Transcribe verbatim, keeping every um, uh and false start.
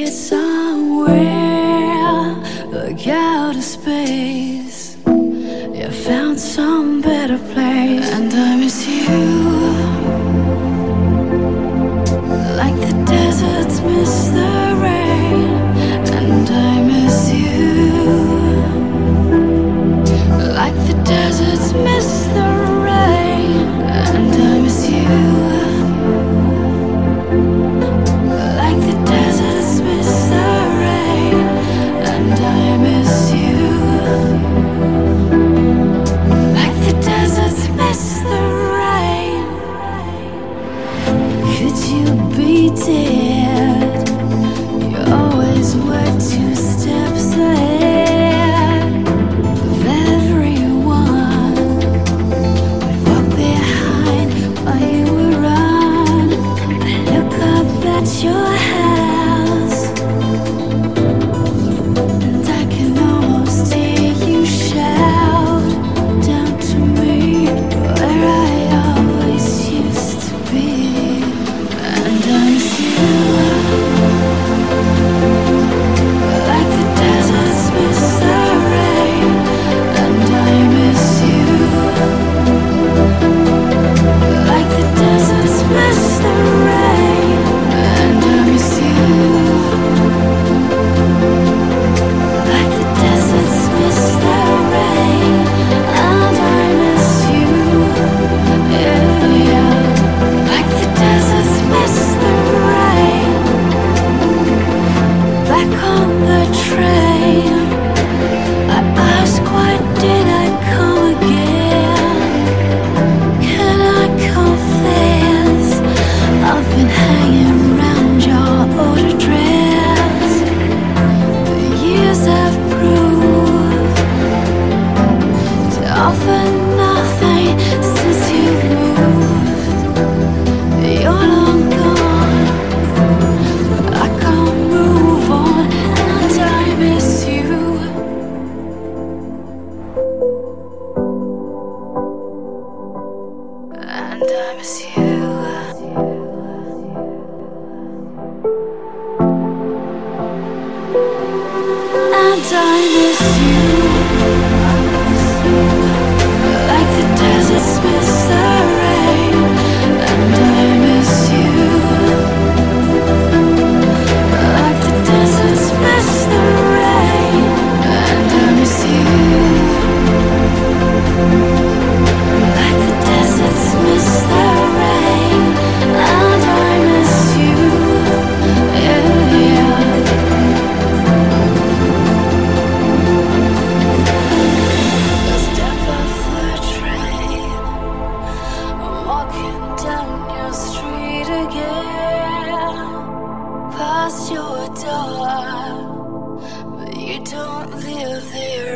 it somewhere, like outer space. Yeah, found some better place, and I miss you, like the deserts miss the rain. And I miss you, like the deserts miss the rain. And I miss you, like the deserts miss the rain. And I miss you, like the deserts miss the rain. Could you be dead? You always were two steps ahead of everyone. Would walk behind while you would run. I look up at your house, and I can almost hear you shout down to me, where I always used to be. And I miss you, like the deserts miss the rain. And I miss you, like the deserts miss the rain. And I miss you, like the deserts miss the rain. And I miss you, yeah, yeah, like the deserts miss the rain. Back on the train, I ask, why did I come again? Can I confess, I've been hanging around your old address. The years have proved to offer nothing since you've moved. You're long gone, I can't move on, and I miss you. And I miss you. And I miss you, like the deserts miss the rain. And I miss you, like the deserts miss the rain. And I miss you, like the deserts miss the rain. And I miss you, yeah, yeah. Step off the train, I'm walking down your street again, past your door, but you don't live there